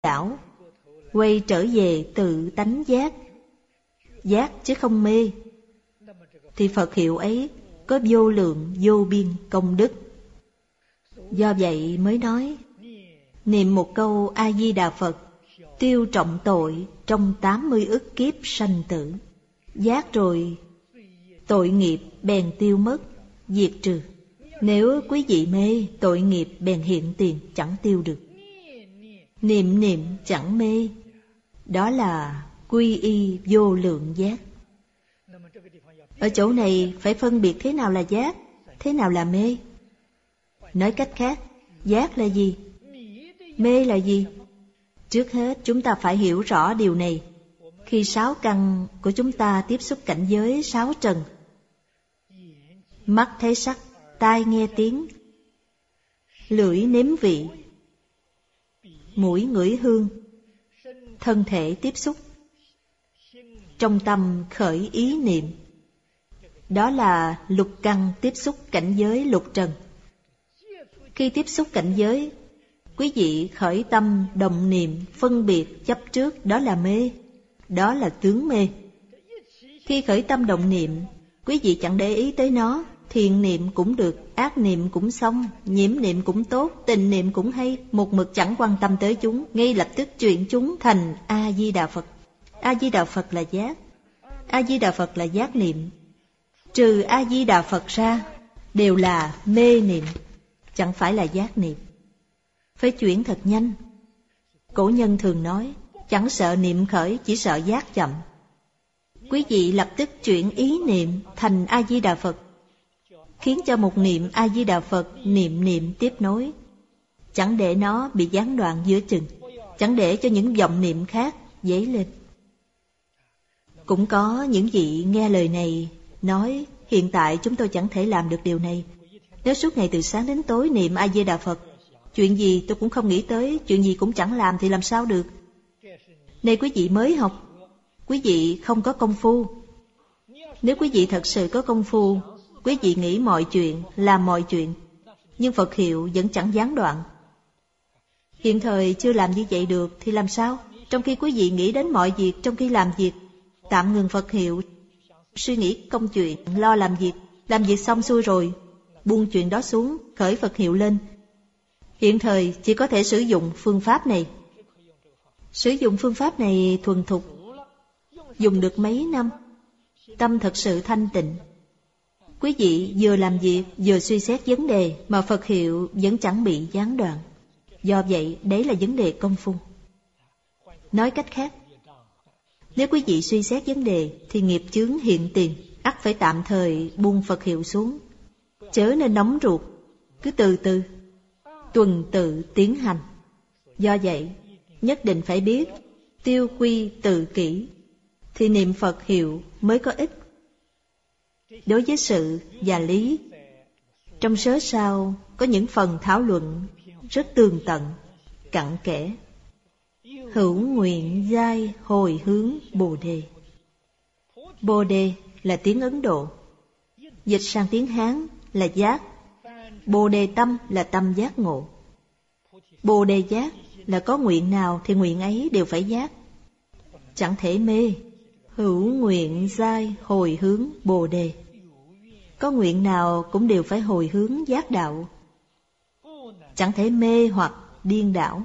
đảo, quay trở về tự tánh giác. Giác chứ không mê. Thì Phật hiệu ấy có vô lượng vô biên công đức. Do vậy mới nói, niệm một câu A-di-đà Phật, tiêu trọng tội trong 80 ức kiếp sanh tử. Giác rồi, tội nghiệp bèn tiêu mất, diệt trừ. Nếu quý vị mê, tội nghiệp bèn hiện tiền, chẳng tiêu được. Niệm niệm chẳng mê, đó là quy y vô lượng giác. Ở chỗ này phải phân biệt thế nào là giác, thế nào là mê. Nói cách khác, giác là gì? Mê là gì? Trước hết chúng ta phải hiểu rõ điều này. Khi 6 căn của chúng ta tiếp xúc cảnh giới 6 trần, mắt thấy sắc, tai nghe tiếng, lưỡi nếm vị, mũi ngửi hương, thân thể tiếp xúc, trong tâm khởi ý niệm. Đó là lục căn tiếp xúc cảnh giới lục trần. Khi tiếp xúc cảnh giới, quý vị khởi tâm động niệm, phân biệt, chấp trước, đó là mê, đó là tướng mê. Khi khởi tâm động niệm, quý vị chẳng để ý tới nó, thiện niệm cũng được, ác niệm cũng xong, nhiễm niệm cũng tốt, tình niệm cũng hay, một mực chẳng quan tâm tới chúng, ngay lập tức chuyển chúng thành A-di-đà Phật. A-di-đà Phật là giác, A-di-đà Phật là giác niệm. Trừ A-di-đà Phật ra, đều là mê niệm, chẳng phải là giác niệm. Phải chuyển thật nhanh. Cổ nhân thường nói, chẳng sợ niệm khởi, chỉ sợ giác chậm. Quý vị lập tức chuyển ý niệm thành A-di-đà Phật, khiến cho một niệm A-di-đà Phật niệm niệm tiếp nối, chẳng để nó bị gián đoạn giữa chừng, chẳng để cho những vọng niệm khác dấy lên. Cũng có những vị nghe lời này nói, hiện tại chúng tôi chẳng thể làm được điều này. Nếu suốt ngày từ sáng đến tối niệm A-di-đà Phật, chuyện gì tôi cũng không nghĩ tới, chuyện gì cũng chẳng làm thì làm sao được? Này quý vị mới học, quý vị không có công phu. Nếu quý vị thật sự có công phu, quý vị nghĩ mọi chuyện, làm mọi chuyện, nhưng Phật hiệu vẫn chẳng gián đoạn. Hiện thời chưa làm như vậy được thì làm sao? Trong khi quý vị nghĩ đến mọi việc, trong khi làm việc, tạm ngừng Phật hiệu, suy nghĩ công chuyện, lo làm việc xong xuôi rồi, buông chuyện đó xuống, khởi Phật hiệu lên. Hiện thời chỉ có thể sử dụng phương pháp này. Sử dụng phương pháp này thuần thục, dùng được mấy năm, tâm thật sự thanh tịnh. Quý vị vừa làm việc, vừa suy xét vấn đề, mà Phật hiệu vẫn chẳng bị gián đoạn. Do vậy, đấy là vấn đề công phu. Nói cách khác, nếu quý vị suy xét vấn đề, thì nghiệp chướng hiện tiền, ắt phải tạm thời buông Phật hiệu xuống. Chớ nên nóng ruột, cứ từ từ, tuần tự tiến hành. Do vậy, nhất định phải biết tiêu quy tự kỷ, thì niệm Phật hiệu mới có ích. Đối với sự và lý, trong sớ sao có những phần thảo luận rất tường tận, cặn kẽ. Hữu nguyện giai hồi hướng Bồ Đề. Bồ Đề là tiếng Ấn Độ, dịch sang tiếng Hán là giác. Bồ Đề tâm là tâm giác ngộ. Bồ Đề giác là có nguyện nào thì nguyện ấy đều phải giác, chẳng thể mê. Hữu nguyện giai hồi hướng Bồ Đề, có nguyện nào cũng đều phải hồi hướng giác đạo, chẳng thể mê hoặc điên đảo.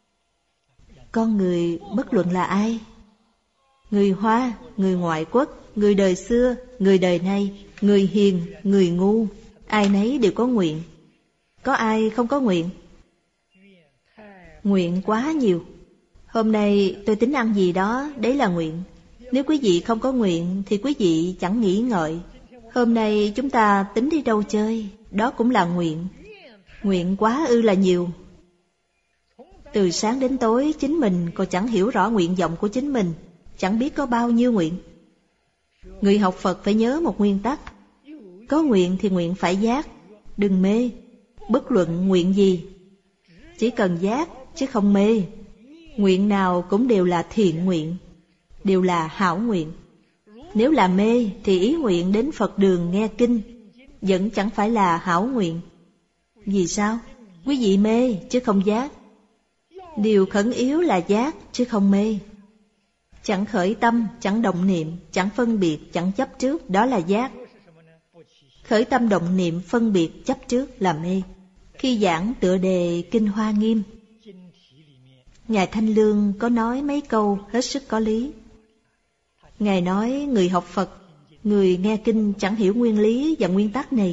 Con người bất luận là ai, người Hoa, người ngoại quốc, người đời xưa, người đời nay, người hiền, người ngu, ai nấy đều có nguyện. Có ai không có nguyện? Nguyện quá nhiều. Hôm nay tôi tính ăn gì đó, đấy là nguyện. Nếu quý vị không có nguyện thì quý vị chẳng nghĩ ngợi. Hôm nay chúng ta tính đi đâu chơi, đó cũng là nguyện. Nguyện quá ư là nhiều. Từ sáng đến tối chính mình còn chẳng hiểu rõ nguyện vọng của chính mình, chẳng biết có bao nhiêu nguyện. Người học Phật phải nhớ một nguyên tắc: có nguyện thì nguyện phải giác, đừng mê. Bất luận nguyện gì, chỉ cần giác chứ không mê. Nguyện nào cũng đều là thiện nguyện, đều là hảo nguyện. Nếu là mê thì ý nguyện đến Phật đường nghe kinh vẫn chẳng phải là hảo nguyện. Vì sao? Quý vị mê chứ không giác. Điều khẩn yếu là giác chứ không mê. Chẳng khởi tâm, chẳng động niệm, chẳng phân biệt, chẳng chấp trước, đó là giác. Khởi tâm động niệm, phân biệt, chấp trước là mê. Khi giảng tựa đề Kinh Hoa Nghiêm, Ngài Thanh Lương có nói mấy câu hết sức có lý. Ngài nói người học Phật, người nghe kinh chẳng hiểu nguyên lý và nguyên tắc này.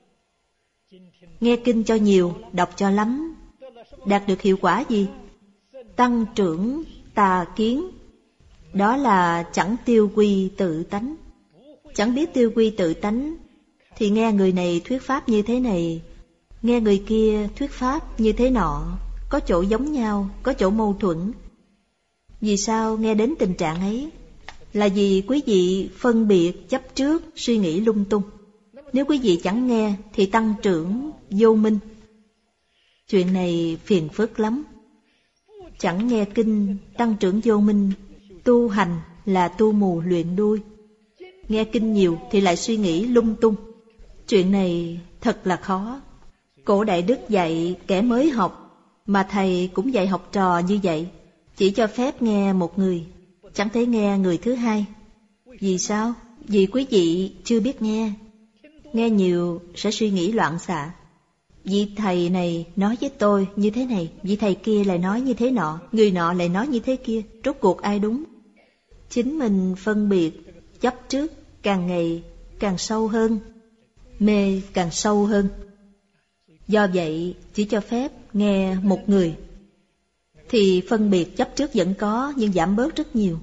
Nghe kinh cho nhiều, đọc cho lắm, đạt được hiệu quả gì? Tăng trưởng tà kiến. Đó là chẳng tiêu quy tự tánh. Chẳng biết tiêu quy tự tánh thì nghe người này thuyết pháp như thế này, nghe người kia thuyết pháp như thế nọ, có chỗ giống nhau, có chỗ mâu thuẫn. Vì sao nghe đến tình trạng ấy? Là vì quý vị phân biệt, chấp trước, suy nghĩ lung tung. Nếu quý vị chẳng nghe thì tăng trưởng vô minh. Chuyện này phiền phức lắm. Chẳng nghe kinh, tăng trưởng vô minh. Tu hành là tu mù luyện đuôi. Nghe kinh nhiều thì lại suy nghĩ lung tung. Chuyện này thật là khó. Cổ Đại Đức dạy kẻ mới học, mà thầy cũng dạy học trò như vậy. Chỉ cho phép nghe một người, chẳng thể nghe người thứ hai. Vì sao? Vì quý vị chưa biết nghe. Nghe nhiều sẽ suy nghĩ loạn xạ. Vị thầy này nói với tôi như thế này, vị thầy kia lại nói như thế nọ, người nọ lại nói như thế kia. Rốt cuộc ai đúng? Chính mình phân biệt, chấp trước càng ngày càng sâu hơn, mê càng sâu hơn. Do vậy chỉ cho phép nghe một người, thì phân biệt chấp trước vẫn có nhưng giảm bớt rất nhiều.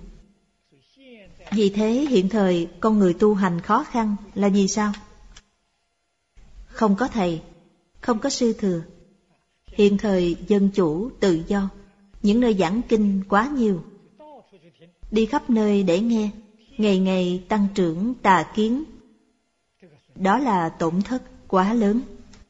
Vì thế hiện thời con người tu hành khó khăn là vì sao? Không có thầy, không có sư thừa. Hiện thời dân chủ, tự do, những nơi giảng kinh quá nhiều. Đi khắp nơi để nghe, ngày ngày tăng trưởng tà kiến. Đó là tổn thất quá lớn.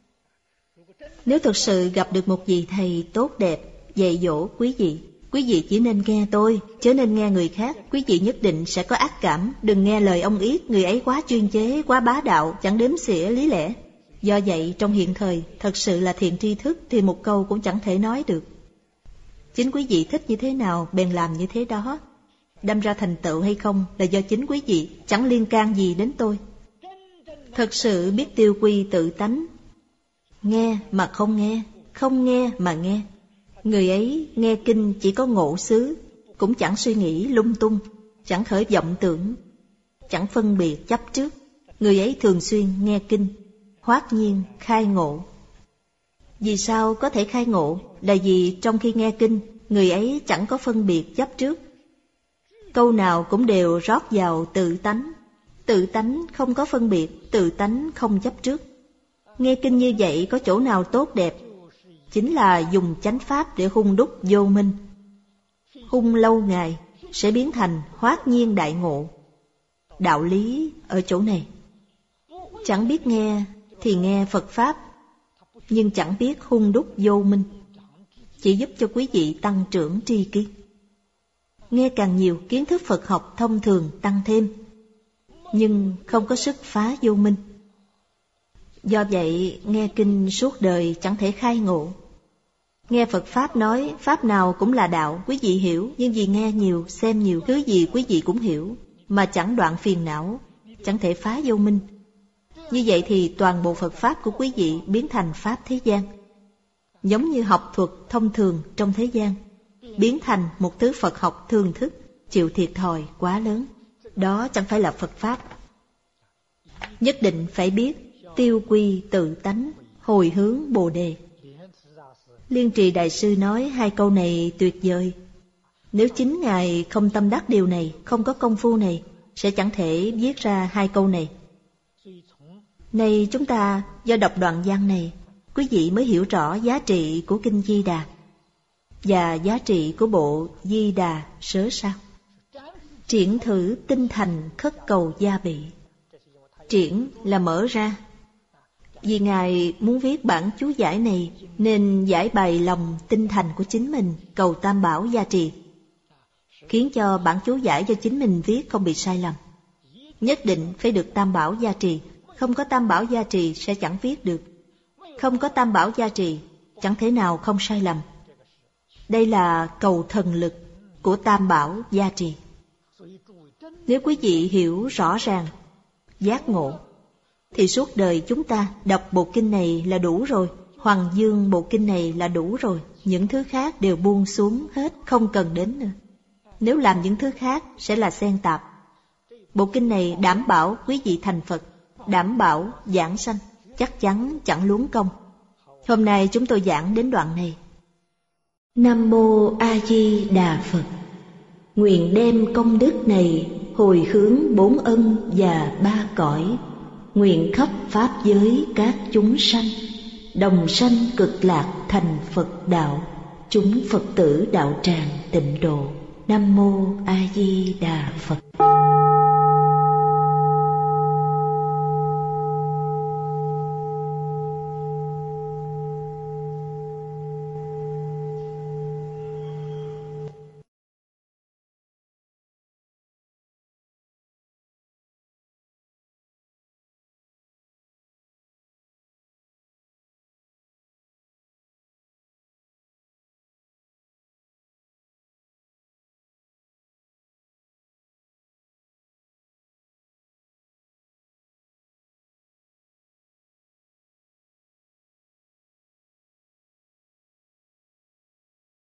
Nếu thực sự gặp được một vị thầy tốt đẹp dạy dỗ quý vị chỉ nên nghe tôi, chớ nên nghe người khác. Quý vị nhất định sẽ có ác cảm. Đừng nghe lời ông Yết, người ấy quá chuyên chế, quá bá đạo, chẳng đếm xỉa lý lẽ. Do vậy trong hiện thời, thật sự là thiện tri thức thì một câu cũng chẳng thể nói được. Chính quý vị thích như thế nào bèn làm như thế đó. Đâm ra thành tựu hay không là do chính quý vị, chẳng liên can gì đến tôi. Thật sự biết tiêu quy tự tánh, nghe mà không nghe, không nghe mà nghe. Người ấy nghe kinh chỉ có ngộ xứ, cũng chẳng suy nghĩ lung tung, chẳng khởi vọng tưởng, chẳng phân biệt chấp trước. Người ấy thường xuyên nghe kinh, hoát nhiên khai ngộ. Vì sao có thể khai ngộ? Là vì trong khi nghe kinh, người ấy chẳng có phân biệt chấp trước. Câu nào cũng đều rót vào tự tánh. Tự tánh không có phân biệt, tự tánh không chấp trước. Nghe kinh như vậy có chỗ nào tốt đẹp? Chính là dùng chánh pháp để hung đúc vô minh. Hung lâu ngày sẽ biến thành hoát nhiên đại ngộ. Đạo lý ở chỗ này. Chẳng biết nghe thì nghe Phật Pháp, nhưng chẳng biết hung đúc vô minh. Chỉ giúp cho quý vị tăng trưởng tri kiến. Nghe càng nhiều, kiến thức Phật học thông thường tăng thêm, nhưng không có sức phá vô minh. Do vậy nghe kinh suốt đời chẳng thể khai ngộ. Nghe Phật Pháp nói Pháp nào cũng là đạo, quý vị hiểu. Nhưng vì nghe nhiều, xem nhiều, thứ gì quý vị cũng hiểu, mà chẳng đoạn phiền não, chẳng thể phá vô minh. Như vậy thì toàn bộ Phật Pháp của quý vị biến thành Pháp thế gian. Giống như học thuật thông thường trong thế gian, biến thành một thứ Phật học thường thức, chịu thiệt thòi quá lớn. Đó chẳng phải là Phật Pháp. Nhất định phải biết tiêu quy tự tánh, hồi hướng Bồ Đề. Liên Trì Đại Sư nói hai câu này tuyệt vời. Nếu chính Ngài không tâm đắc điều này, không có công phu này, sẽ chẳng thể viết ra hai câu này. Này chúng ta do đọc đoạn văn này, quý vị mới hiểu rõ giá trị của Kinh Di Đà và giá trị của bộ Di Đà Sớ Sao. Triển thử tinh thành khất cầu gia bị. Triển là mở ra. Vì Ngài muốn viết bản chú giải này nên giải bày lòng tinh thành của chính mình, cầu Tam Bảo gia trì, khiến cho bản chú giải do chính mình viết không bị sai lầm. Nhất định phải được Tam Bảo gia trì. Không có Tam Bảo gia trì sẽ chẳng viết được. Không có Tam Bảo gia trì chẳng thể nào không sai lầm. Đây là cầu thần lực của Tam Bảo gia trì. Nếu quý vị hiểu rõ ràng, giác ngộ, thì suốt đời chúng ta đọc bộ kinh này là đủ rồi. Hoàng Dương bộ kinh này là đủ rồi. Những thứ khác đều buông xuống hết, không cần đến nữa. Nếu làm những thứ khác sẽ là xen tạp. Bộ kinh này đảm bảo quý vị thành Phật, đảm bảo giảng sanh, chắc chắn chẳng luống công. Hôm nay chúng tôi giảng đến đoạn này. Nam Mô A Di Đà Phật. Nguyện đem công đức này hồi hướng 4 ân và 3 cõi. Nguyện khắp pháp giới các chúng sanh đồng sanh cực lạc thành Phật đạo. Chúng Phật tử đạo tràng tịnh độ. Nam Mô A Di Đà Phật.